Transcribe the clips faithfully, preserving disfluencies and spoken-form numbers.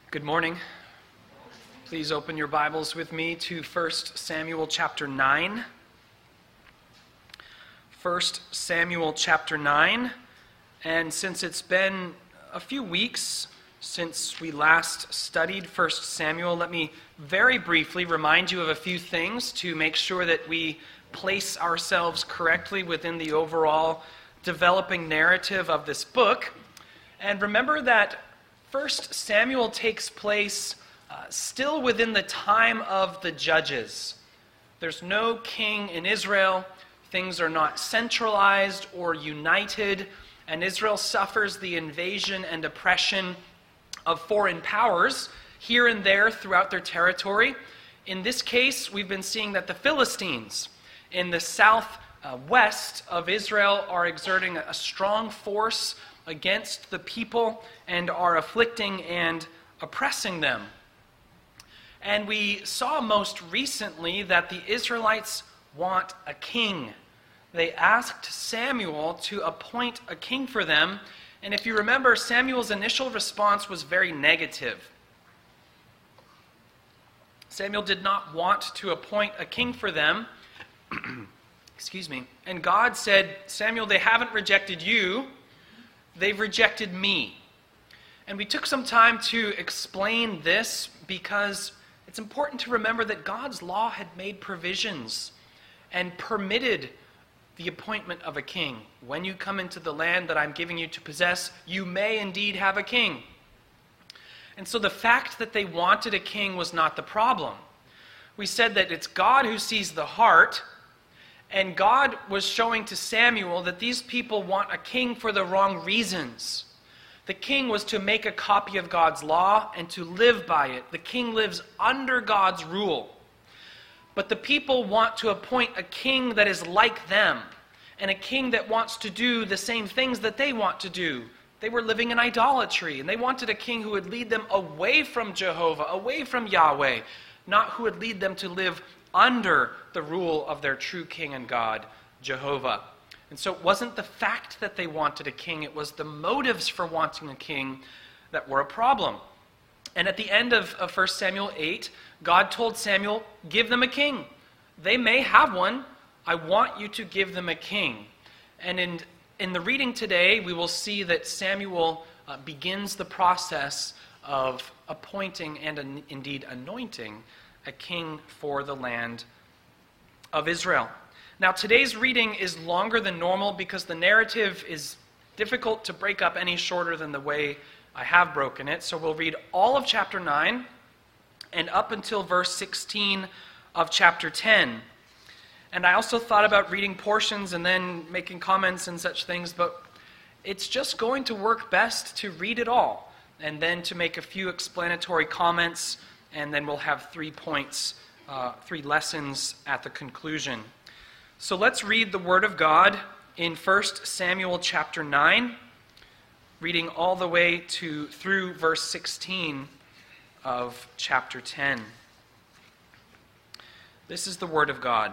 Good morning. Please open your Bibles with me to First Samuel chapter nine. First Samuel chapter nine. And since it's been a few weeks since we last studied First Samuel, let me very briefly remind you of a few things to make sure that we place ourselves correctly within the overall developing narrative of this book. And remember that First Samuel takes place uh, still within the time of the judges. There's no king in Israel. Things are not centralized or united, and Israel suffers the invasion and oppression of foreign powers here and there throughout their territory. In this case, we've been seeing that the Philistines in the south uh, west of Israel are exerting a strong force against the people and are afflicting and oppressing them. And we saw most recently that the Israelites want a king. They asked Samuel to appoint a king for them, and if you remember, Samuel's initial response was very negative. Samuel did not want to appoint a king for them. Excuse me. And God said, Samuel, they haven't rejected you. They've rejected me. And we took some time to explain this because it's important to remember that God's law had made provisions and permitted the appointment of a king. When you come into the land that I'm giving you to possess, you may indeed have a king. And so the fact that they wanted a king was not the problem. We said that it's God who sees the heart. And God was showing to Samuel that these people want a king for the wrong reasons. The king was to make a copy of God's law and to live by it. The king lives under God's rule. But the people want to appoint a king that is like them, and a king that wants to do the same things that they want to do. They were living in idolatry, and they wanted a king who would lead them away from Jehovah, away from Yahweh, not who would lead them to live under the rule of their true king and God, Jehovah. And so it wasn't the fact that they wanted a king, it was the motives for wanting a king that were a problem. And at the end of, of First Samuel eight, God told Samuel, give them a king. They may have one. I want you to give them a king. And in, in the reading today, we will see that Samuel uh, begins the process of appointing and an, indeed anointing a king for the land of Israel. Now, today's reading is longer than normal because the narrative is difficult to break up any shorter than the way I have broken it. So we'll read all of chapter nine and up until verse sixteen of chapter ten. And I also thought about reading portions and then making comments and such things, but it's just going to work best to read it all and then to make a few explanatory comments, and then we'll have three points, uh, three lessons at the conclusion. So let's read the Word of God in First Samuel chapter nine, reading all the way to through verse sixteen of chapter ten. This is the Word of God.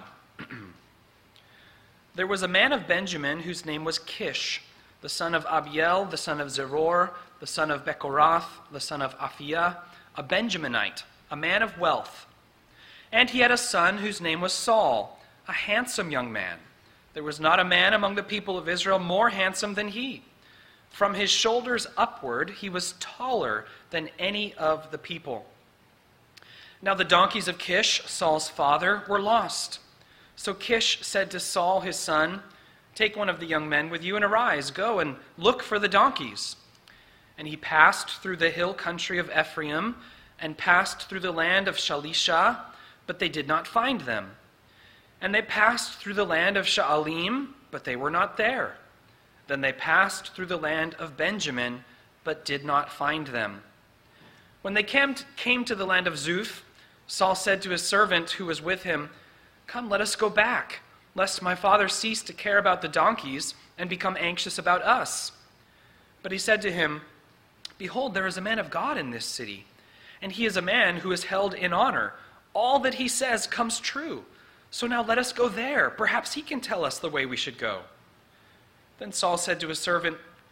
There was a man of Benjamin whose name was Kish, the son of Abiel, the son of Zeror, the son of Bechorath, the son of Aphiah, a Benjaminite, a man of wealth. And he had a son whose name was Saul, a handsome young man. There was not a man among the people of Israel more handsome than he. From his shoulders upward, he was taller than any of the people. Now the donkeys of Kish, Saul's father, were lost. So Kish said to Saul his son, take one of the young men with you and arise, go and look for the donkeys. And he passed through the hill country of Ephraim and passed through the land of Shalisha, but they did not find them. And they passed through the land of Sha'alim, but they were not there. Then they passed through the land of Benjamin, but did not find them. When they came to, came to the land of Zuph, Saul said to his servant who was with him, come, let us go back, lest my father cease to care about the donkeys and become anxious about us. But he said to him, behold, there is a man of God in this city, and he is a man who is held in honor. All that he says comes true. So now let us go there. Perhaps he can tell us the way we should go. Then Saul said to his servant,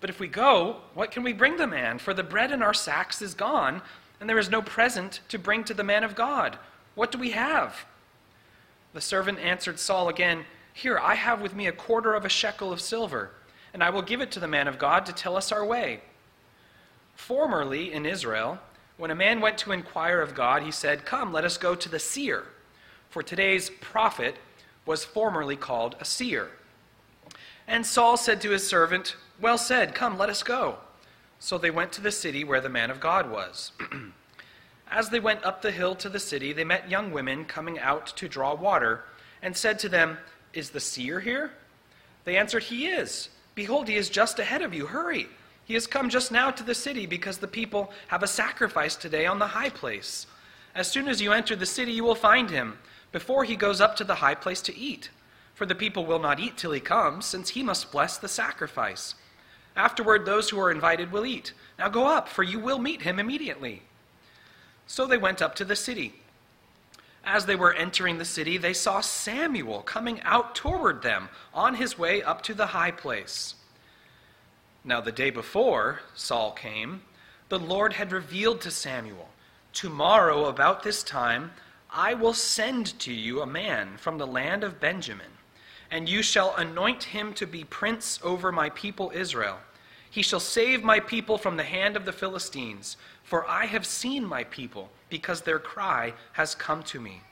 But if we go, what can we bring the man? For the bread in our sacks is gone, and there is no present to bring to the man of God. What do we have?" The servant answered Saul again, "Here, I have with me a quarter of a shekel of silver, and I will give it to the man of God to tell us our way." Formerly in Israel, when a man went to inquire of God, he said, "Come, let us go to the seer." For today's prophet was formerly called a seer. And Saul said to his servant, "Well said, come, let us go." So they went to the city where the man of God was. As they went up the hill to the city, they met young women coming out to draw water, and said to them, "Is the seer here?" They answered, "He is. Behold, he is just ahead of you. Hurry. He has come just now to the city, because the people have a sacrifice today on the high place. As soon as you enter the city, you will find him, before he goes up to the high place to eat. For the people will not eat till he comes, since he must bless the sacrifice. Afterward, those who are invited will eat. Now go up, for you will meet him immediately." So they went up to the city. As they were entering the city, they saw Samuel coming out toward them on his way up to the high place. Now the day before Saul came, the Lord had revealed to Samuel, "Tomorrow about this time I will send to you a man from the land of Benjamin, and you shall anoint him to be prince over my people Israel. He shall save my people from the hand of the Philistines, for I have seen my people, because their cry has come to me."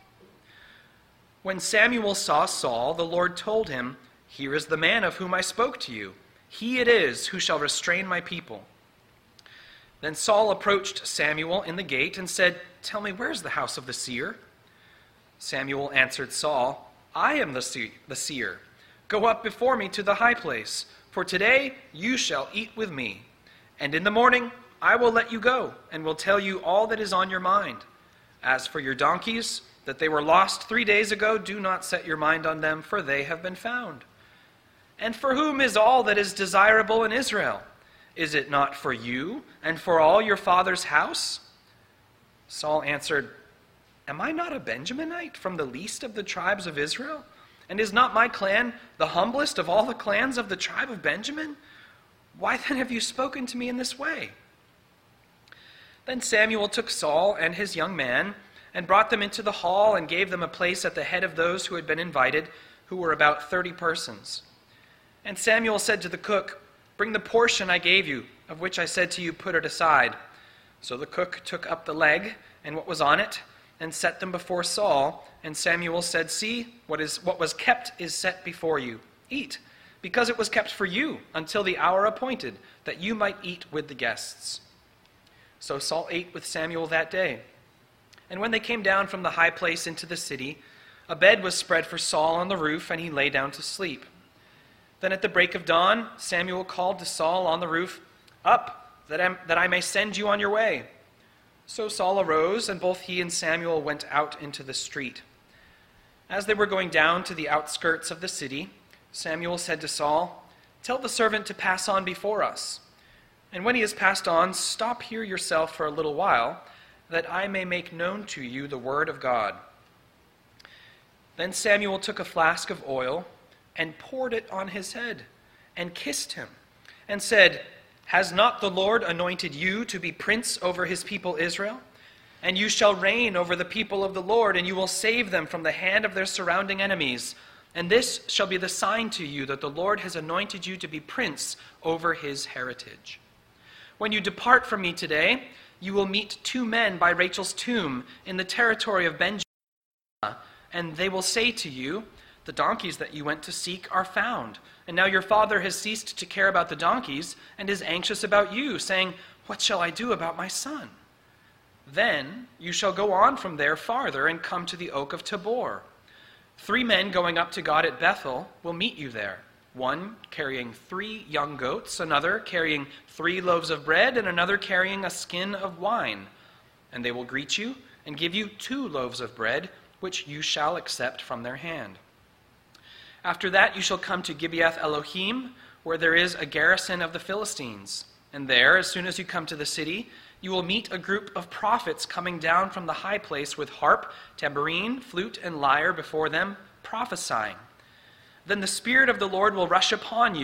When Samuel saw Saul, the Lord told him, "Here is the man of whom I spoke to you. He it is who shall restrain my people." Then Saul approached Samuel in the gate and said, "Tell me, where is the house of the seer?" Samuel answered Saul, "I am the seer. Go up before me to the high place, for today you shall eat with me. And in the morning I will let you go, and will tell you all that is on your mind. As for your donkeys, that they were lost three days ago, do not set your mind on them, for they have been found. And for whom is all that is desirable in Israel? Is it not for you and for all your father's house?" Saul answered, "Am I not a Benjaminite from the least of the tribes of Israel? And is not my clan the humblest of all the clans of the tribe of Benjamin? Why then have you spoken to me in this way?" Then Samuel took Saul and his young man and brought them into the hall and gave them a place at the head of those who had been invited, who were about thirty persons. And Samuel said to the cook, "Bring the portion I gave you, of which I said to you, put it aside." So the cook took up the leg and what was on it, and set them before Saul. And Samuel said, "See, what is what was kept is set before you. Eat, because it was kept for you until the hour appointed, that you might eat with the guests." So Saul ate with Samuel that day. And when they came down from the high place into the city, a bed was spread for Saul on the roof, and he lay down to sleep. Then at the break of dawn, Samuel called to Saul on the roof, "Up, that I, that I may send you on your way." So Saul arose, and both he and Samuel went out into the street. As they were going down to the outskirts of the city, Samuel said to Saul, "Tell the servant to pass on before us. And when he has passed on, stop here yourself for a little while, that I may make known to you the word of God." Then Samuel took a flask of oil and poured it on his head, and kissed him, and said, "Has not the Lord anointed you to be prince over his people Israel? And you shall reign over the people of the Lord, and you will save them from the hand of their surrounding enemies. And this shall be the sign to you that the Lord has anointed you to be prince over his heritage. When you depart from me today, you will meet two men by Rachel's tomb in the territory of Benjamin, and they will say to you, 'The donkeys that you went to seek are found. And now your father has ceased to care about the donkeys and is anxious about you, saying, "What shall I do about my son?" Then you shall go on from there farther and come to the oak of Tabor. Three men going up to God at Bethel will meet you there, one carrying three young goats, another carrying three loaves of bread, and another carrying a skin of wine. And they will greet you and give you two loaves of bread, which you shall accept from their hand. After that you shall come to Gibeath Elohim, where there is a garrison of the Philistines. And there, as soon as you come to the city, you will meet a group of prophets coming down from the high place with harp, tambourine, flute, and lyre before them, prophesying. Then the Spirit of the Lord will rush upon you,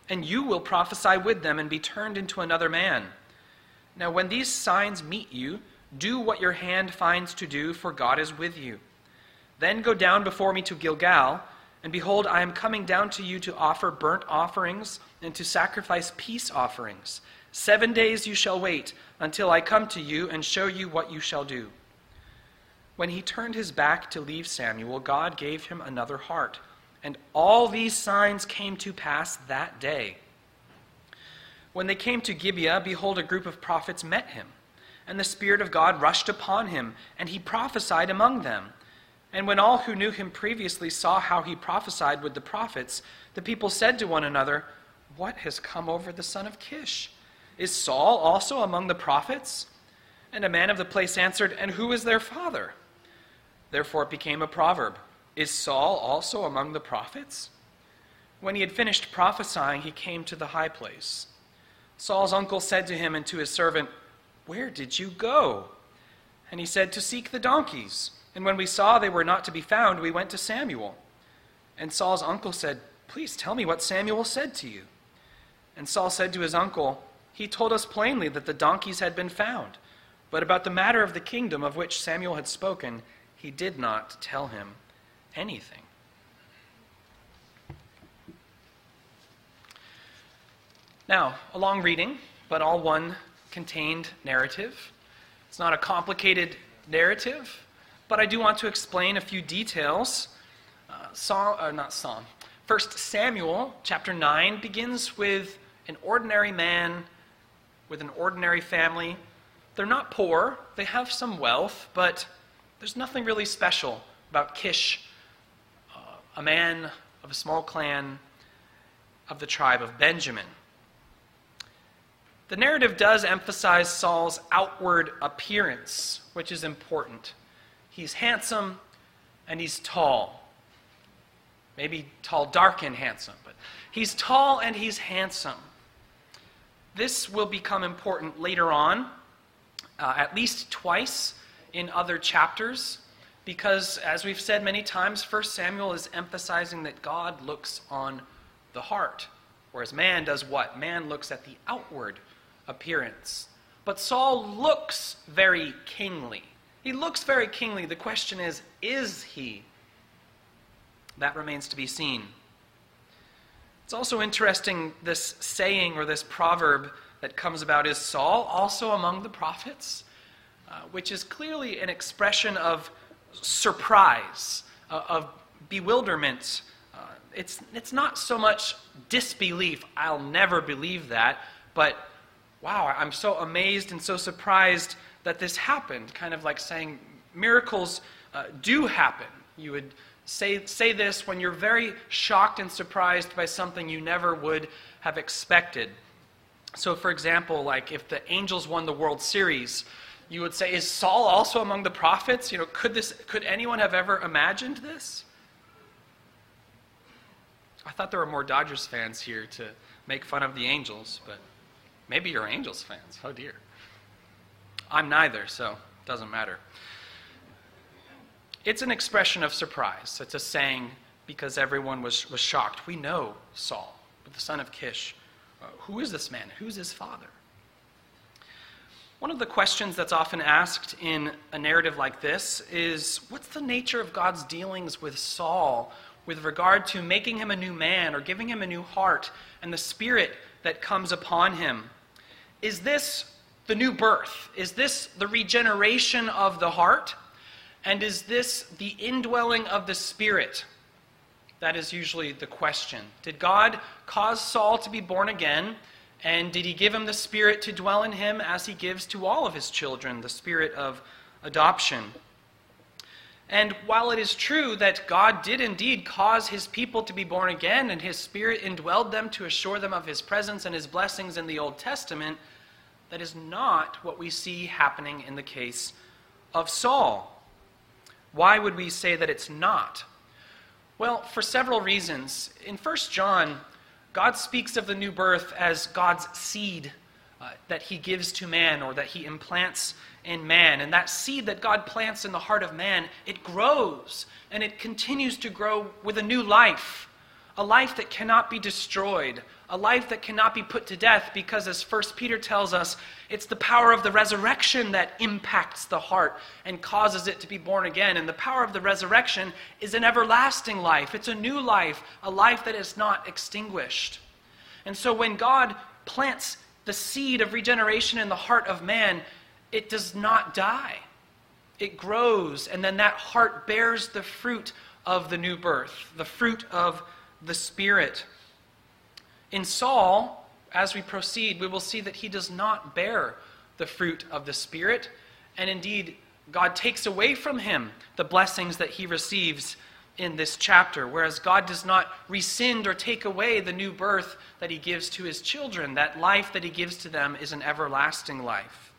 and you will prophesy with them and be turned into another man. Now when these signs meet you, do what your hand finds to do, for God is with you. Then go down before me to Gilgal, and behold, I am coming down to you to offer burnt offerings and to sacrifice peace offerings. Seven days you shall wait until I come to you and show you what you shall do." When he turned his back to leave Samuel, God gave him another heart, and all these signs came to pass that day. When they came to Gibeah, behold, a group of prophets met him, and the Spirit of God rushed upon him, and he prophesied among them. And when all who knew him previously saw how he prophesied with the prophets, the people said to one another, "What has come over the son of Kish? Is Saul also among the prophets?" And a man of the place answered, "And who is their father?" Therefore it became a proverb, "Is Saul also among the prophets?" When he had finished prophesying, he came to the high place. Saul's uncle said to him and to his servant, "Where did you go?" And he said, "To seek the donkeys. And when we saw they were not to be found, we went to Samuel." And Saul's uncle said, "Please tell me what Samuel said to you." And Saul said to his uncle, "He told us plainly that the donkeys had been found. But about the matter of the kingdom of which Samuel had spoken, he did not tell him anything." Now, a long reading, but all one contained narrative. It's not a complicated narrative, but I do want to explain a few details. Uh, Psalm, uh, not Psalm. First Samuel chapter nine begins with an ordinary man with an ordinary family. They're not poor, they have some wealth, but there's nothing really special about Kish, uh, a man of a small clan of the tribe of Benjamin. The narrative does emphasize Saul's outward appearance, which is important. He's handsome and he's tall. Maybe tall, dark, and handsome, but he's tall and he's handsome. This will become important later on, uh, at least twice in other chapters, because as we've said many times, First Samuel is emphasizing that God looks on the heart, whereas man does what? Man looks at the outward appearance. But Saul looks very kingly. He looks very kingly. The question is, is he? That remains to be seen. It's also interesting, this saying or this proverb that comes about, "Is Saul also among the prophets?" Uh, which is clearly an expression of surprise, uh, of bewilderment. Uh, it's, it's not so much disbelief, "I'll never believe that," but wow, I'm so amazed and so surprised that this happened. Kind of like saying miracles uh, do happen. You would say, say this when you're very shocked and surprised by something you never would have expected. So for example, like if the Angels won the World Series, you would say, "Is Saul also among the prophets?" You know, could this, could anyone have ever imagined this? I thought there were more Dodgers fans here to make fun of the Angels, but maybe you're Angels fans. Oh dear. I'm neither, so it doesn't matter. It's an expression of surprise. It's a saying because everyone was, was shocked. We know Saul, the son of Kish. Uh, who is this man? Who's his father? One of the questions that's often asked in a narrative like this is, what's the nature of God's dealings with Saul with regard to making him a new man or giving him a new heart and the spirit that comes upon him? Is this the new birth? Is this the regeneration of the heart? And is this the indwelling of the Spirit? That is usually the question. Did God cause Saul to be born again? And did he give him the Spirit to dwell in him as he gives to all of his children, the Spirit of adoption? And while it is true that God did indeed cause his people to be born again, and his Spirit indwelled them to assure them of his presence and his blessings in the Old Testament, that is not what we see happening in the case of Saul. Why would we say that it's not? Well, for several reasons. In First John, God speaks of the new birth as God's seed uh, that he gives to man, or that he implants in man. And that seed that God plants in the heart of man, it grows, and it continues to grow with a new life, a life that cannot be destroyed, a life that cannot be put to death, because as First Peter tells us, it's the power of the resurrection that impacts the heart and causes it to be born again. And the power of the resurrection is an everlasting life. It's a new life, a life that is not extinguished. And so when God plants the seed of regeneration in the heart of man, it does not die. It grows, and then that heart bears the fruit of the new birth, the fruit of the Spirit. In Saul, as we proceed, we will see that he does not bear the fruit of the Spirit, and indeed, God takes away from him the blessings that he receives in this chapter, whereas God does not rescind or take away the new birth that he gives to his children. That life that he gives to them is an everlasting life.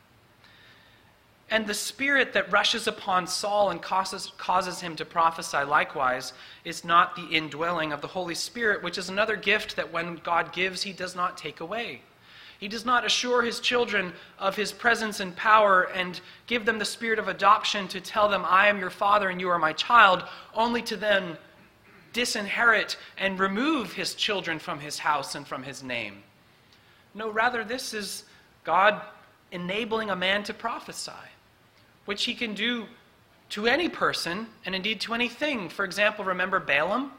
And the Spirit that rushes upon Saul and causes, causes him to prophesy likewise is not the indwelling of the Holy Spirit, which is another gift that when God gives, he does not take away. He does not assure his children of his presence and power and give them the spirit of adoption to tell them, I am your father and you are my child, only to then disinherit and remove his children from his house and from his name. No, rather this is God enabling a man to prophesy, which he can do to any person and indeed to anything. For example, remember Balaam?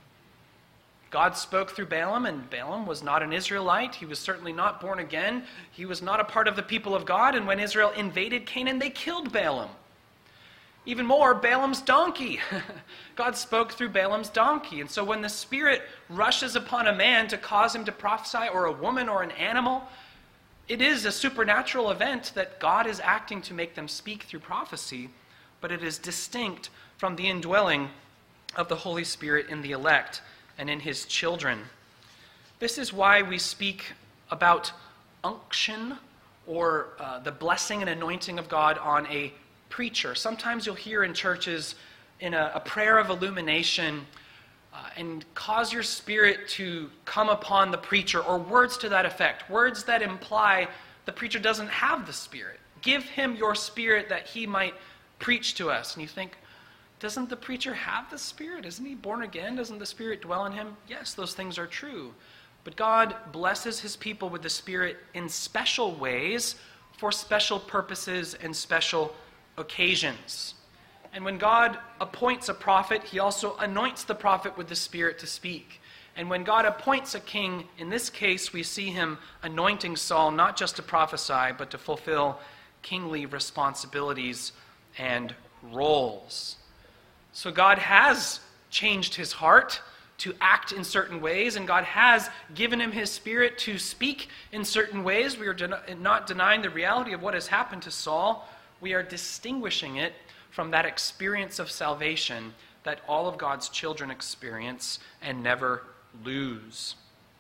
God spoke through Balaam, and Balaam was not an Israelite. He was certainly not born again. He was not a part of the people of God, and when Israel invaded Canaan, they killed Balaam. Even more, Balaam's donkey. God spoke through Balaam's donkey. And so when the Spirit rushes upon a man to cause him to prophesy, or a woman or an animal, it is a supernatural event that God is acting to make them speak through prophecy, but it is distinct from the indwelling of the Holy Spirit in the elect and in his children. This is why we speak about unction, or uh, the blessing and anointing of God on a preacher. Sometimes you'll hear in churches in a, a prayer of illumination, uh, and cause your Spirit to come upon the preacher, or words to that effect, words that imply the preacher doesn't have the Spirit. Give him your Spirit that he might preach to us. And you think, doesn't the preacher have the Spirit? Isn't he born again? Doesn't the Spirit dwell in him? Yes, those things are true. But God blesses his people with the Spirit in special ways for special purposes and special occasions. And when God appoints a prophet, he also anoints the prophet with the Spirit to speak. And when God appoints a king, in this case we see him anointing Saul not just to prophesy, but to fulfill kingly responsibilities and roles. So God has changed his heart to act in certain ways, and God has given him his Spirit to speak in certain ways. We are den- not denying the reality of what has happened to Saul. We are distinguishing it from that experience of salvation that all of God's children experience and never lose.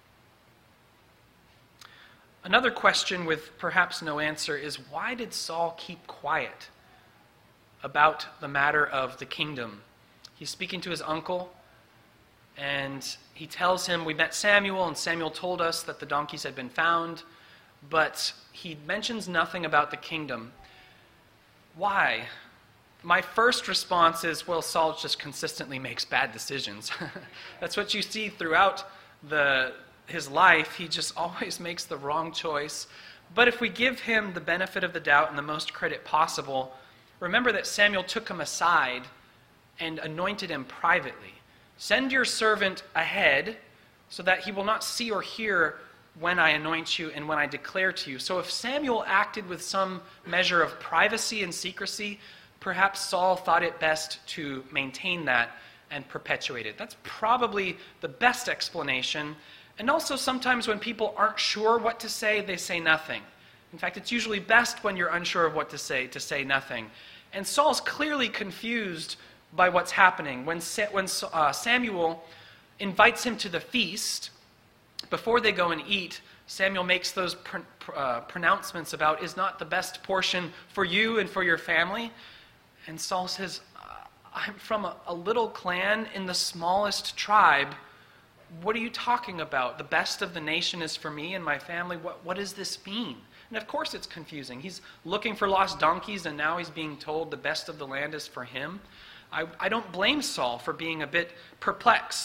Another question with perhaps no answer is, why did Saul keep quiet about the matter of the kingdom? He's speaking to his uncle, and he tells him, we met Samuel, and Samuel told us that the donkeys had been found, but he mentions nothing about the kingdom. Why? My first response is, well, Saul just consistently makes bad decisions. That's what you see throughout the, his life. He just always makes the wrong choice. But if we give him the benefit of the doubt and the most credit possible, remember that Samuel took him aside and anointed him privately. Send your servant ahead so that he will not see or hear when I anoint you and when I declare to you. So if Samuel acted with some measure of privacy and secrecy, perhaps Saul thought it best to maintain that and perpetuate it. That's probably the best explanation. And also sometimes when people aren't sure what to say, they say nothing. In fact, it's usually best when you're unsure of what to say, to say nothing. And Saul's clearly confused by what's happening. When, Sa- when uh, Samuel invites him to the feast, before they go and eat, Samuel makes those pr- pr- uh, pronouncements about, is not the best portion for you and for your family? And Saul says, I'm from a, a little clan in the smallest tribe. What are you talking about? The best of the nation is for me and my family? What, what does this mean? And of course it's confusing. He's looking for lost donkeys, and now he's being told the best of the land is for him. I, I don't blame Saul for being a bit perplexed.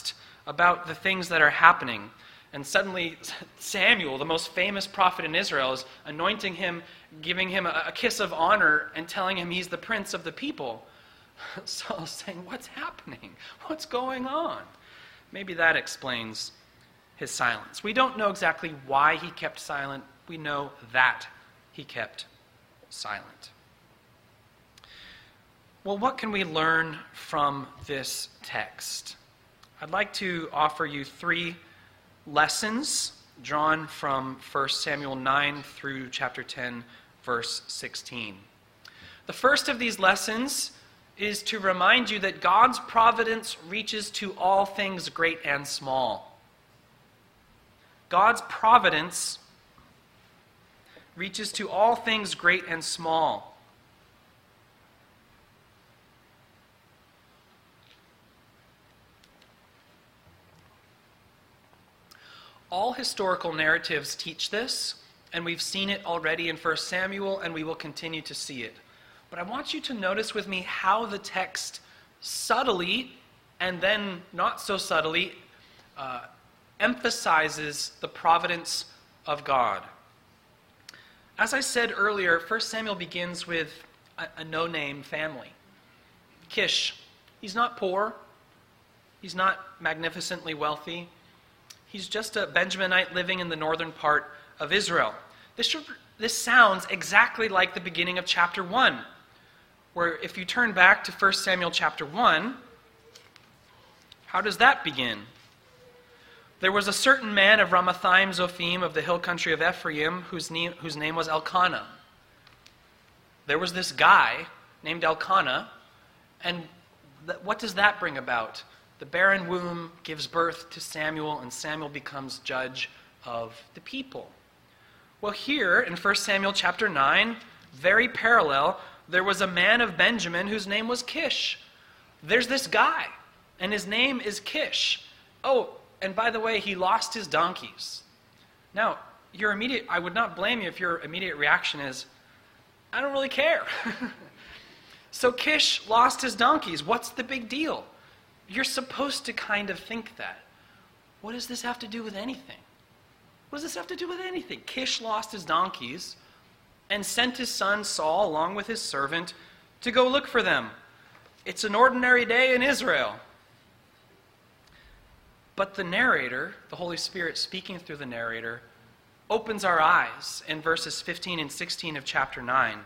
about the things that are happening. And suddenly Samuel, the most famous prophet in Israel, is anointing him, giving him a, a kiss of honor, and telling him he's the prince of the people. Saul's saying, what's happening? What's going on? Maybe that explains his silence. We don't know exactly why he kept silent. We know that he kept silent. Well, what can we learn from this text? I'd like to offer you three lessons drawn from First Samuel nine through chapter ten, verse sixteen. The first of these lessons is to remind you that God's providence reaches to all things great and small. God's providence reaches to all things great and small. All historical narratives teach this, and we've seen it already in First Samuel, and we will continue to see it. But I want you to notice with me how the text subtly, and then not so subtly, uh, emphasizes the providence of God. As I said earlier, First Samuel begins with a, a no-name family. Kish. He's not poor. He's not magnificently wealthy. He's just a Benjaminite living in the northern part of Israel. This, this sounds exactly like the beginning of chapter one, where if you turn back to First Samuel chapter one, how does that begin? There was a certain man of Ramathaim Zophim of the hill country of Ephraim whose name, whose name was Elkanah. There was this guy named Elkanah, and th- what does that bring about? The barren womb gives birth to Samuel, and Samuel becomes judge of the people. Well, here in First Samuel chapter nine, very parallel, there was a man of Benjamin whose name was Kish. There's this guy, and his name is Kish. Oh, and by the way, he lost his donkeys. Now, your immediate, I would not blame you if your immediate reaction is, I don't really care. So Kish lost his donkeys. What's the big deal? You're supposed to kind of think that. What does this have to do with anything? What does this have to do with anything? Kish lost his donkeys and sent his son Saul along with his servant to go look for them. It's an ordinary day in Israel. But the narrator, the Holy Spirit speaking through the narrator, opens our eyes in verses fifteen and sixteen of chapter nine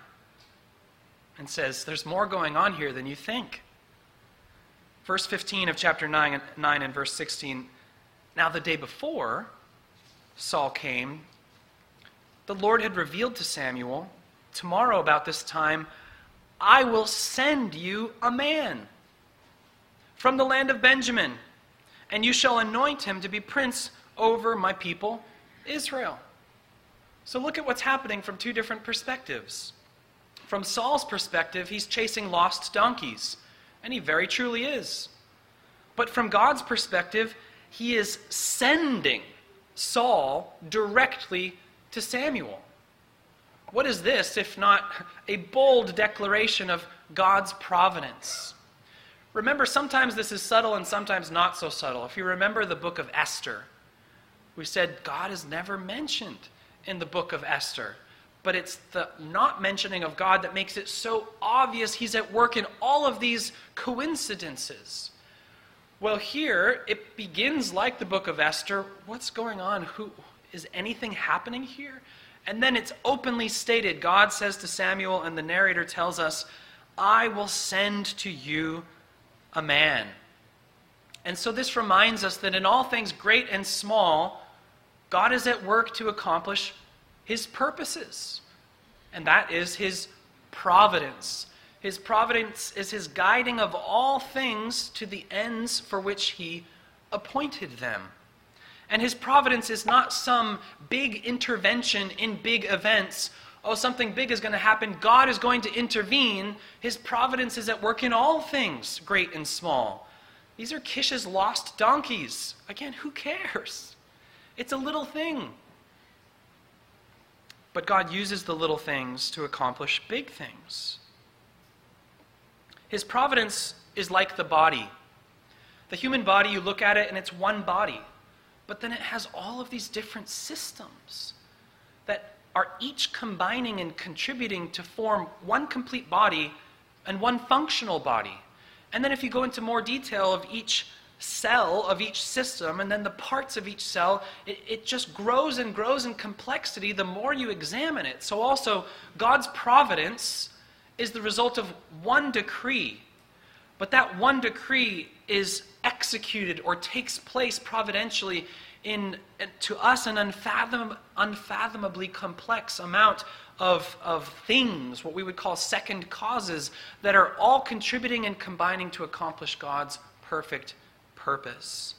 and says, there's more going on here than you think. Verse fifteen of chapter nine, nine and verse sixteen, now the day before Saul came, the Lord had revealed to Samuel, tomorrow about this time, I will send you a man from the land of Benjamin, and you shall anoint him to be prince over my people, Israel. So look at what's happening from two different perspectives. From Saul's perspective, he's chasing lost donkeys, and he very truly is. But from God's perspective, he is sending Saul directly to Samuel. What is this if not a bold declaration of God's providence? Remember, sometimes this is subtle and sometimes not so subtle. If you remember the book of Esther, we said God is never mentioned in the book of Esther. But it's the not mentioning of God that makes it so obvious he's at work in all of these coincidences. Well, here, it begins like the book of Esther. What's going on? Who, is anything happening here? And then it's openly stated. God says to Samuel, and the narrator tells us, I will send to you a man. And so this reminds us that in all things great and small, God is at work to accomplish his purposes. And that is his providence. His providence is his guiding of all things to the ends for which he appointed them. And his providence is not some big intervention in big events. Oh, something big is going to happen. God is going to intervene. His providence is at work in all things, great and small. These are Kish's lost donkeys. Again, who cares? It's a little thing. But God uses the little things to accomplish big things. His providence is like the body. The human body, you look at it and it's one body. But then it has all of these different systems that are each combining and contributing to form one complete body and one functional body. And then if you go into more detail of each cell of each system and then the parts of each cell, it, it just grows and grows in complexity the more you examine it. So also, God's providence is the result of one decree. But that one decree is executed or takes place providentially in, to us, an unfathom, unfathomably complex amount of, of things, what we would call second causes, that are all contributing and combining to accomplish God's perfect purpose.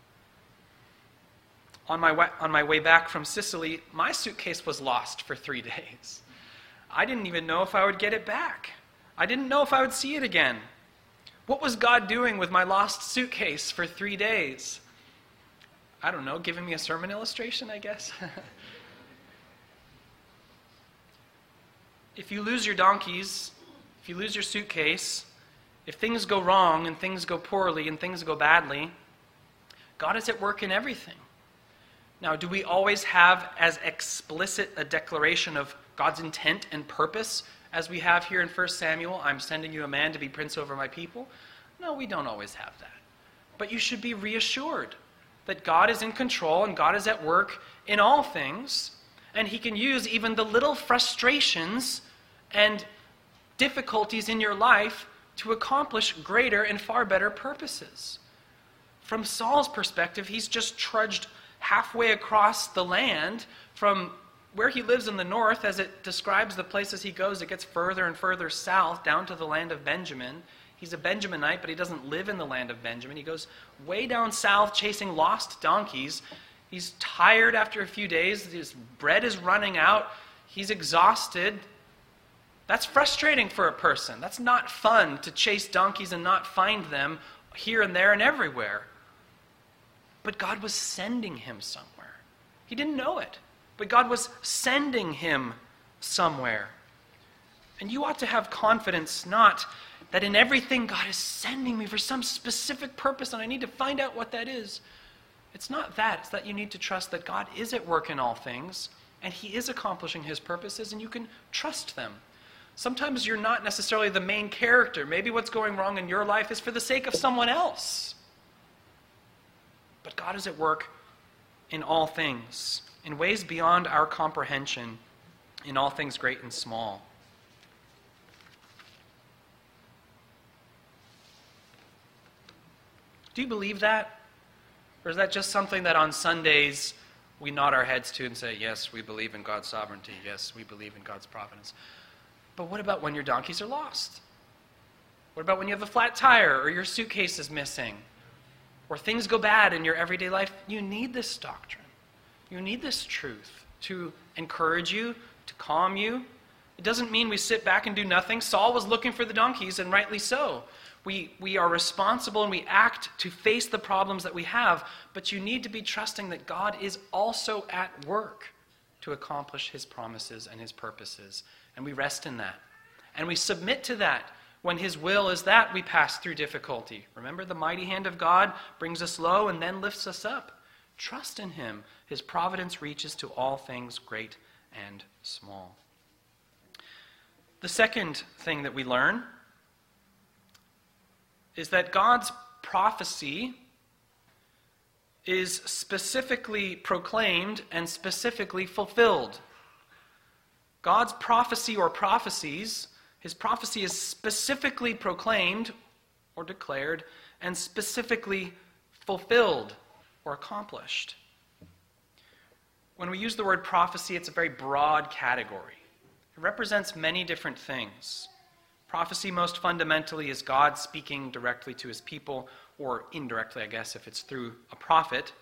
On my, way, on my way back from Sicily, my suitcase was lost for three days. I didn't even know if I would get it back. I didn't know if I would see it again. What was God doing with my lost suitcase for three days? I don't know, giving me a sermon illustration, I guess. If you lose your donkeys, if you lose your suitcase, if things go wrong and things go poorly and things go badly, God is at work in everything. Now, do we always have as explicit a declaration of God's intent and purpose as we have here in First Samuel, I'm sending you a man to be prince over my people? No, we don't always have that. But you should be reassured that God is in control and God is at work in all things, and he can use even the little frustrations and difficulties in your life to accomplish greater and far better purposes. From Saul's perspective, he's just trudged halfway across the land from where he lives in the north. As it describes the places he goes, it gets further and further south down to the land of Benjamin. He's a Benjaminite, but he doesn't live in the land of Benjamin. He goes way down south chasing lost donkeys. He's tired after a few days. His bread is running out. He's exhausted. That's frustrating for a person. That's not fun to chase donkeys and not find them here and there and everywhere. But God was sending him somewhere. He didn't know it, but God was sending him somewhere. And you ought to have confidence, not that in everything God is sending me for some specific purpose and I need to find out what that is. It's not that. It's that you need to trust that God is at work in all things and he is accomplishing his purposes, and you can trust them. Sometimes you're not necessarily the main character. Maybe what's going wrong in your life is for the sake of someone else. But God is at work in all things, in ways beyond our comprehension, in all things great and small. Do you believe that? Or is that just something that on Sundays we nod our heads to and say, yes, we believe in God's sovereignty. Yes, we believe in God's providence. But what about when your donkeys are lost? What about when you have a flat tire or your suitcase is missing? Or things go bad in your everyday life? You need this doctrine. You need this truth to encourage you, to calm you. It doesn't mean we sit back and do nothing. Saul was looking for the donkeys, and rightly so. We, we are responsible and we act to face the problems that we have, but you need to be trusting that God is also at work to accomplish his promises and his purposes. And we rest in that. And we submit to that when his will is that we pass through difficulty. Remember, the mighty hand of God brings us low and then lifts us up. Trust in him. His providence reaches to all things great and small. The second thing that we learn is that God's prophecy is specifically proclaimed and specifically fulfilled. God's prophecy or prophecies, his prophecy is specifically proclaimed or declared and specifically fulfilled or accomplished. When we use the word prophecy, it's a very broad category. It represents many different things. Prophecy, most fundamentally, is God speaking directly to his people, or indirectly, I guess, if it's through a prophet.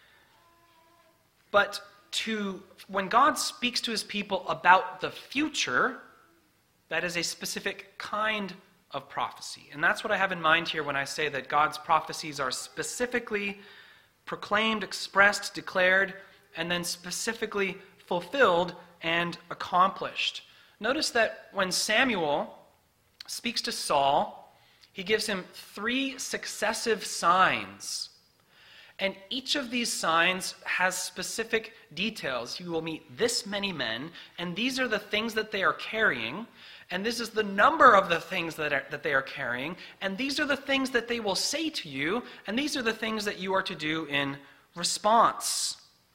But to when God speaks to his people about the future, that is a specific kind of prophecy. And that's what I have in mind here when I say that God's prophecies are specifically proclaimed, expressed, declared, and then specifically fulfilled and accomplished. Notice that when Samuel speaks to Saul, he He gives him three successive signs. And each of these signs has specific details. You will meet this many men, and these are the things that they are carrying, and this is the number of the things that, are, that they are carrying, and these are the things that they will say to you, and these are the things that you are to do in response.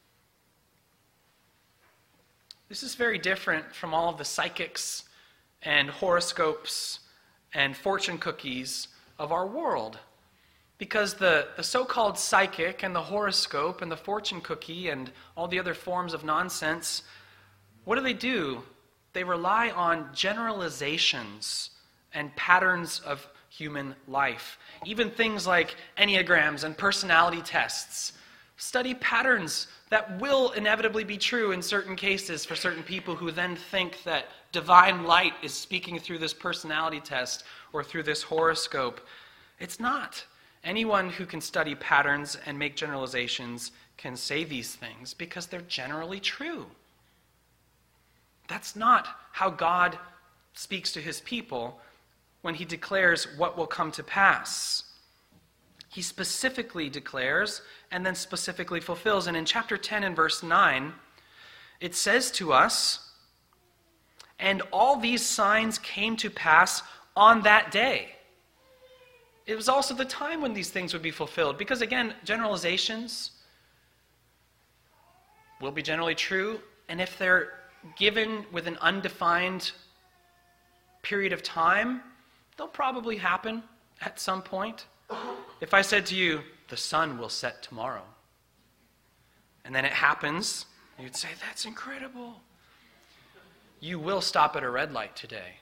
This is very different from all of the psychics and horoscopes and fortune cookies of our world. Because the, the so-called psychic and the horoscope and the fortune cookie and all the other forms of nonsense, what do they do? They rely on generalizations and patterns of human life. Even things like enneagrams and personality tests study patterns that will inevitably be true in certain cases for certain people who then think that divine light is speaking through this personality test or through this horoscope. It's not. Anyone who can study patterns and make generalizations can say these things because they're generally true. That's not how God speaks to his people when he declares what will come to pass. He specifically declares and then specifically fulfills. And in chapter ten and verse nine, it says to us, "And all these signs came to pass on that day." It was also the time when these things would be fulfilled. Because again, generalizations will be generally true. And if they're given with an undefined period of time, they'll probably happen at some point. If I said to you, the sun will set tomorrow, and then it happens, you'd say, that's incredible. You will stop at a red light today.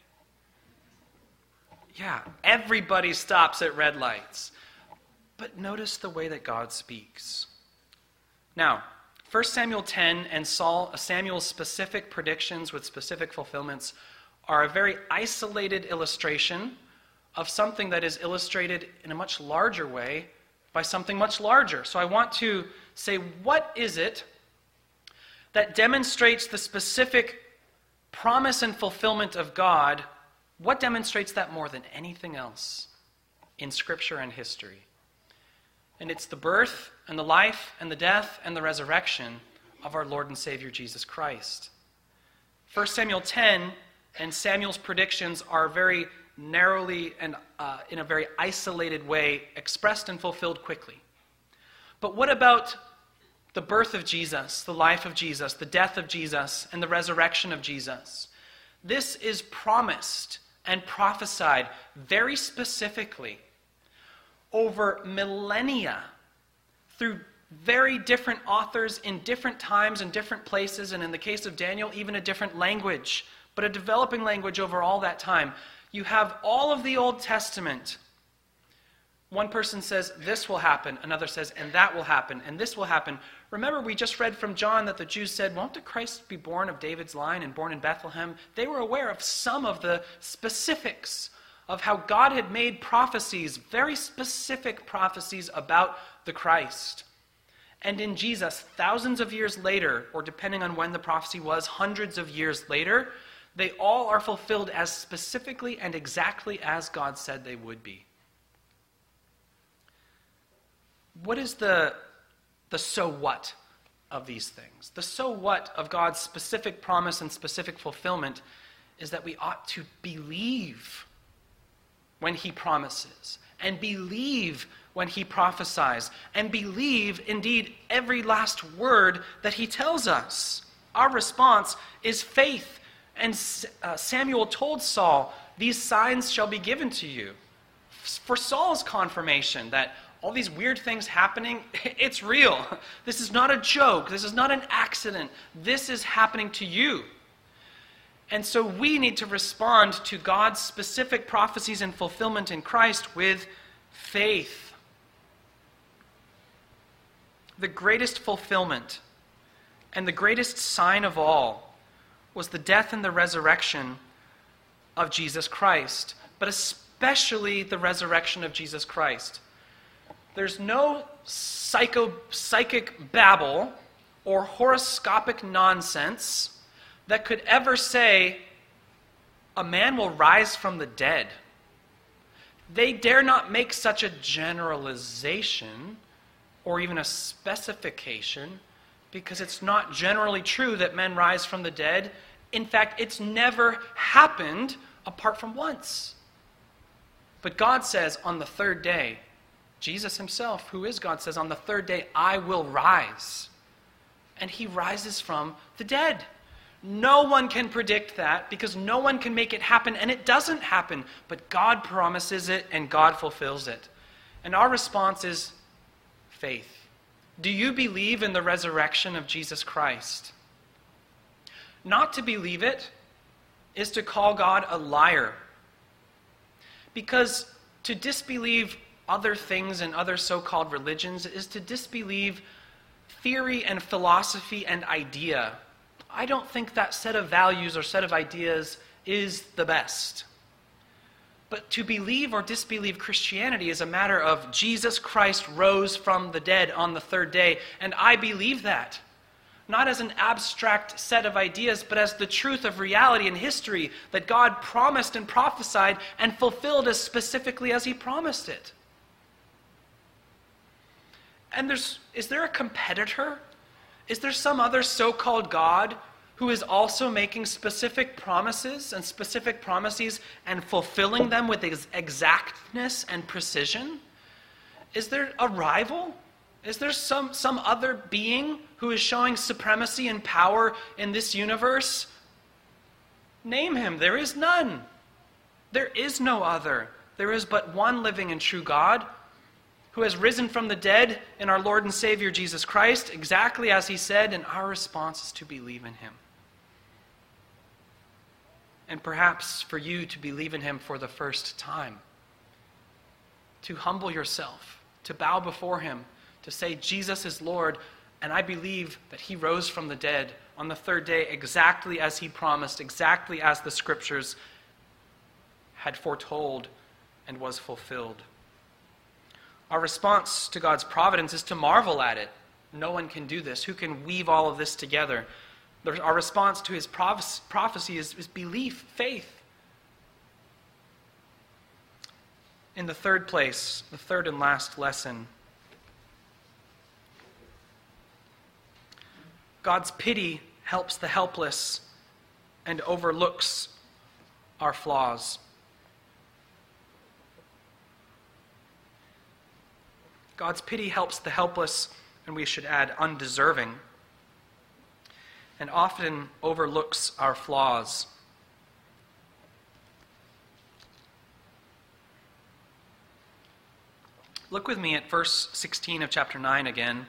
Yeah, everybody stops at red lights. But notice the way that God speaks. Now, First Samuel ten and Saul, Samuel's specific predictions with specific fulfillments are a very isolated illustration of something that is illustrated in a much larger way by something much larger. So I want to say, what is it that demonstrates the specific promise and fulfillment of God? What demonstrates that more than anything else in Scripture and history? And it's the birth and the life and the death and the resurrection of our Lord and Savior Jesus Christ. First Samuel ten and Samuel's predictions are very narrowly and uh, in a very isolated way expressed and fulfilled quickly. But what about the birth of Jesus, the life of Jesus, the death of Jesus, and the resurrection of Jesus? This is promised and prophesied very specifically over millennia through very different authors in different times and different places, and in the case of Daniel, even a different language, but a developing language over all that time. You have all of the Old Testament. One person says, this will happen. Another says, and that will happen, and this will happen. Remember, we just read from John that the Jews said, won't the Christ be born of David's line and born in Bethlehem? They were aware of some of the specifics of how God had made prophecies, very specific prophecies about the Christ. And in Jesus, thousands of years later, or depending on when the prophecy was, hundreds of years later, they all are fulfilled as specifically and exactly as God said they would be. What is the, the so what of these things? The so what of God's specific promise and specific fulfillment is that we ought to believe when he promises, and believe when he prophesies, and believe, indeed, every last word that he tells us. Our response is faith. And uh, Samuel told Saul, these signs shall be given to you. For Saul's confirmation that all these weird things happening, it's real. This is not a joke. This is not an accident. This is happening to you. And so we need to respond to God's specific prophecies and fulfillment in Christ with faith. The greatest fulfillment and the greatest sign of all was the death and the resurrection of Jesus Christ, but especially the resurrection of Jesus Christ. There's no psycho, psychic babble or horoscopic nonsense that could ever say a man will rise from the dead. They dare not make such a generalization or even a specification, because it's not generally true that men rise from the dead. In fact, it's never happened apart from once. But God says on the third day, Jesus himself, who is God, says on the third day, I will rise. And he rises from the dead. No one can predict that because no one can make it happen, and it doesn't happen. But God promises it and God fulfills it. And our response is faith. Do you believe in the resurrection of Jesus Christ? Not to believe it is to call God a liar. Because to disbelieve other things and other so-called religions is to disbelieve theory and philosophy and idea. I don't think that set of values or set of ideas is the best. But to believe or disbelieve Christianity is a matter of Jesus Christ rose from the dead on the third day, and I believe that. Not as an abstract set of ideas, but as the truth of reality and history that God promised and prophesied and fulfilled as specifically as he promised it. And there's, is there a competitor? Is there some other so-called God who is also making specific promises and specific promises and fulfilling them with ex- exactness and precision? Is there a rival? Is there some, some other being who is showing supremacy and power in this universe? Name him. There is none. There is no other. There is but one living and true God, who has risen from the dead in our Lord and Savior Jesus Christ, exactly as he said, and our response is to believe in him. And perhaps for you to believe in him for the first time, to humble yourself, to bow before him, to say, Jesus is Lord, and I believe that he rose from the dead on the third day exactly as he promised, exactly as the scriptures had foretold and was fulfilled. Our response to God's providence is to marvel at it. No one can do this. Who can weave all of this together? Our response to his prophecy is, is belief, faith. In the third place, the third and last lesson, God's pity helps the helpless and overlooks our flaws. God's pity helps the helpless, and we should add undeserving, and often overlooks our flaws. Look with me at verse sixteen of chapter nine again.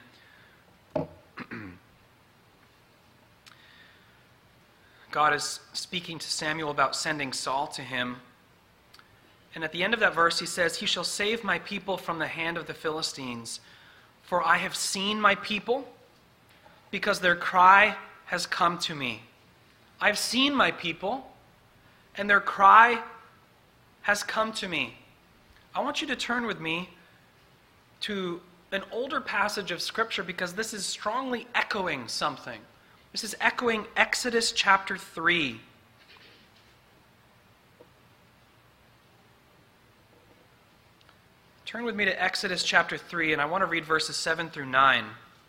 God is speaking to Samuel about sending Saul to him. And at the end of that verse, he says, "He shall save my people from the hand of the Philistines. For I have seen my people, because their cry has come to me." I've seen my people, and their cry has come to me. I want you to turn with me to an older passage of Scripture, because this is strongly echoing something. This is echoing Exodus chapter three. Turn with me to Exodus chapter three, and I want to read verses seven through nine.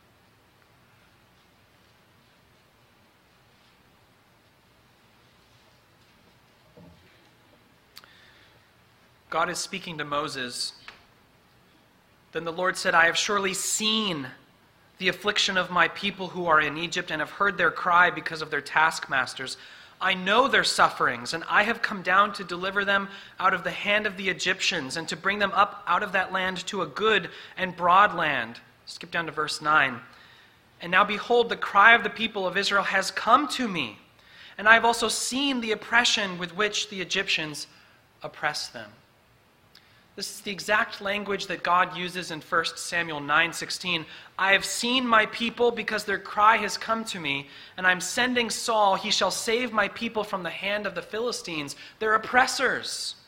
God is speaking to Moses. Then the Lord said, "I have surely seen the affliction of my people who are in Egypt, and have heard their cry because of their taskmasters. I know their sufferings, and I have come down to deliver them out of the hand of the Egyptians, and to bring them up out of that land to a good and broad land." Skip down to verse nine. "And now behold, the cry of the people of Israel has come to me, and I have also seen the oppression with which the Egyptians oppress them." This is the exact language that God uses in First Samuel nine sixteen. "I have seen my people because their cry has come to me, and I'm sending Saul. He shall save my people from the hand of the Philistines, their oppressors."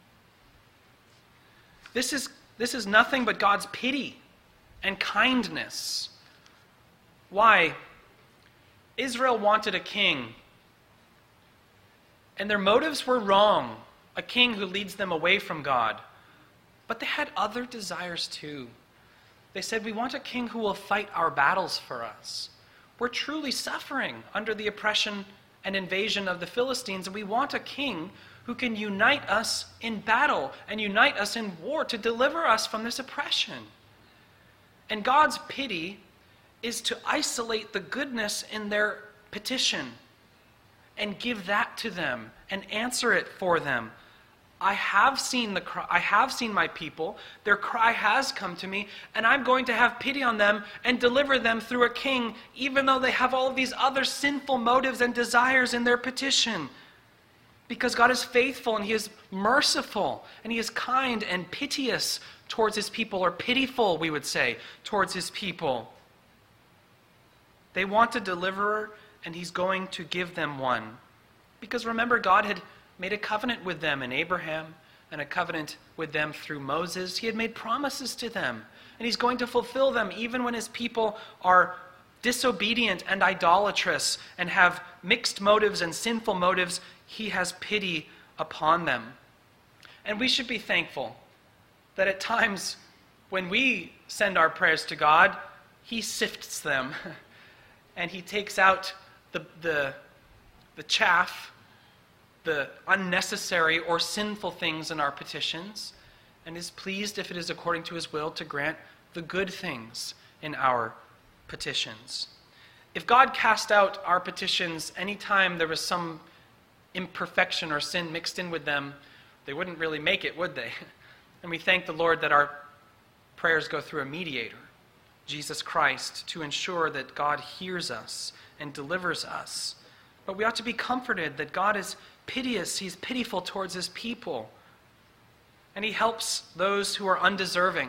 This is, this is nothing but God's pity and kindness. Why? Israel wanted a king, and their motives were wrong. A king who leads them away from God. But they had other desires too. They said, we want a king who will fight our battles for us. We're truly suffering under the oppression and invasion of the Philistines, and we want a king who can unite us in battle and unite us in war to deliver us from this oppression. And God's pity is to isolate the goodness in their petition and give that to them and answer it for them. I have seen the cry, I have seen my people, their cry has come to me, and I'm going to have pity on them and deliver them through a king, even though they have all of these other sinful motives and desires in their petition. Because God is faithful and he is merciful and he is kind and piteous towards his people, or pitiful, we would say, towards his people. They want a deliverer, and he's going to give them one. Because remember, God had made a covenant with them in Abraham and a covenant with them through Moses. He had made promises to them, and he's going to fulfill them even when his people are disobedient and idolatrous and have mixed motives and sinful motives. He has pity upon them. And we should be thankful that at times when we send our prayers to God, he sifts them and he takes out the, the, the chaff, the unnecessary or sinful things in our petitions, and is pleased, if it is according to his will, to grant the good things in our petitions. If God cast out our petitions anytime there was some imperfection or sin mixed in with them, they wouldn't really make it, would they? And we thank the Lord that our prayers go through a mediator, Jesus Christ, to ensure that God hears us and delivers us. But we ought to be comforted that God is piteous, he's pitiful towards his people, and he helps those who are undeserving.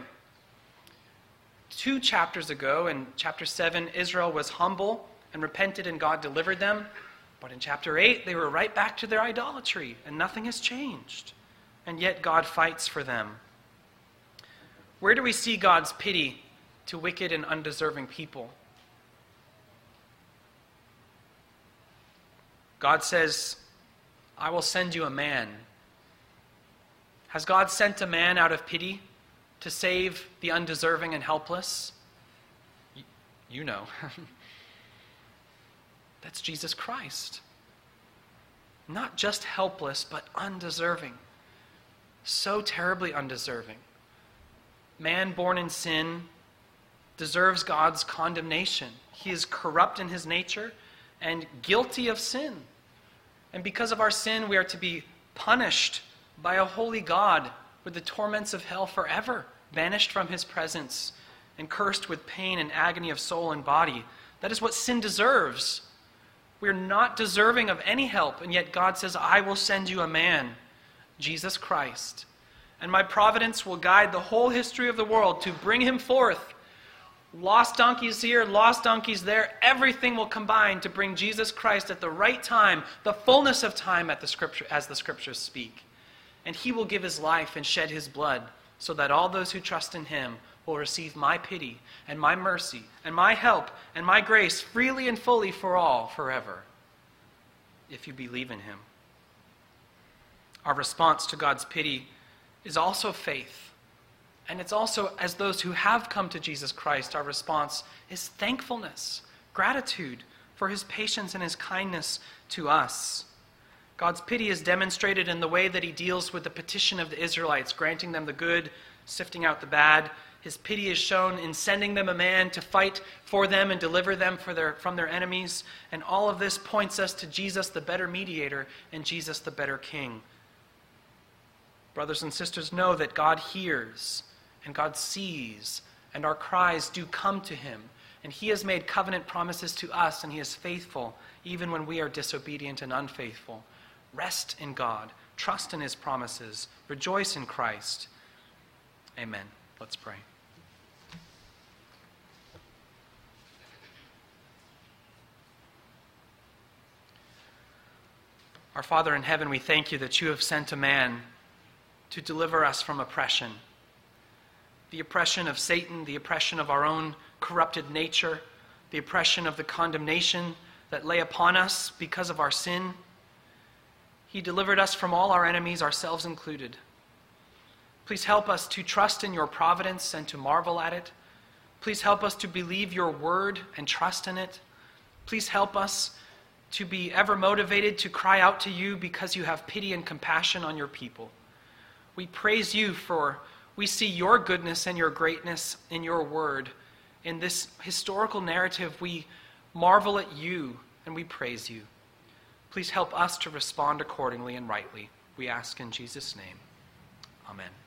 Two chapters ago, in chapter seven, Israel was humble and repented, and God delivered them. But in chapter eight, they were right back to their idolatry, and nothing has changed. And yet God fights for them. Where do we see God's pity to wicked and undeserving people? God says, I will send you a man. Has God sent a man out of pity to save the undeserving and helpless? Y- you know. That's Jesus Christ. Not just helpless, but undeserving. So terribly undeserving. Man born in sin deserves God's condemnation. He is corrupt in his nature and guilty of sin. And because of our sin, we are to be punished by a holy God with the torments of hell forever, banished from his presence and cursed with pain and agony of soul and body. That is what sin deserves. We are not deserving of any help, and yet God says, I will send you a man, Jesus Christ. And my providence will guide the whole history of the world to bring him forth. Lost donkeys here, lost donkeys there, everything will combine to bring Jesus Christ at the right time, the fullness of time at the scripture, as the scriptures speak. And he will give his life and shed his blood so that all those who trust in him will receive my pity and my mercy and my help and my grace freely and fully for all, forever, if you believe in him. Our response to God's pity is also faith. And it's also, as those who have come to Jesus Christ, our response is thankfulness, gratitude for his patience and his kindness to us. God's pity is demonstrated in the way that he deals with the petition of the Israelites, granting them the good, sifting out the bad. His pity is shown in sending them a man to fight for them and deliver them for their, from their enemies. And all of this points us to Jesus, the better mediator, and Jesus, the better king. Brothers and sisters, know that God hears and God sees, and our cries do come to him. And he has made covenant promises to us, and he is faithful even when we are disobedient and unfaithful. Rest in God. Trust in his promises. Rejoice in Christ. Amen. Let's pray. Our Father in heaven, we thank you that you have sent a man to deliver us from oppression. The oppression of Satan, the oppression of our own corrupted nature, the oppression of the condemnation that lay upon us because of our sin. He delivered us from all our enemies, ourselves included. Please help us to trust in your providence and to marvel at it. Please help us to believe your word and trust in it. Please help us to be ever motivated to cry out to you because you have pity and compassion on your people. We praise you for we see your goodness and your greatness in your word. In this historical narrative, we marvel at you and we praise you. Please help us to respond accordingly and rightly. We ask in Jesus' name. Amen.